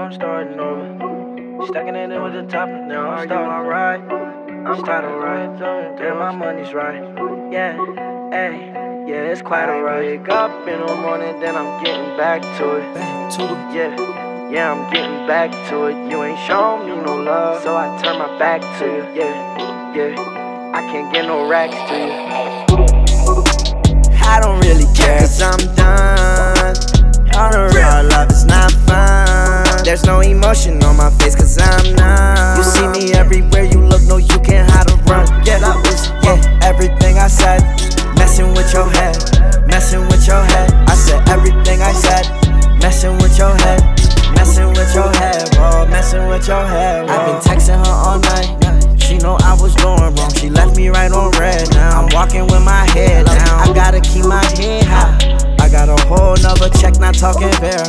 I'm starting over. Stacking it in with the top, now I'm starting alright. I'm starting right, damn, my money's right. Yeah, hey, yeah, it's quite alright. Wake up in the morning, then I'm getting back to it. Yeah, I'm getting back to it. You ain't showing me no love, so I turn my back to you. Yeah, I can't get no racks to you. I don't really care, cause I'm done. All the real love is not fun. There's no emotion on my face, cause I'm numb. You see me everywhere you look, no, you can't hide or run. Yeah, that was, everything I said. Messing with your head, messing with your head. I said everything I said. Messing with your head, messing with your head, bro. Messing with your head, bro. I've been texting her all night. She know I was doing wrong. She left me right on red now. I'm walking with my head down. I gotta keep my head high. I got a whole nother check, not talking fair.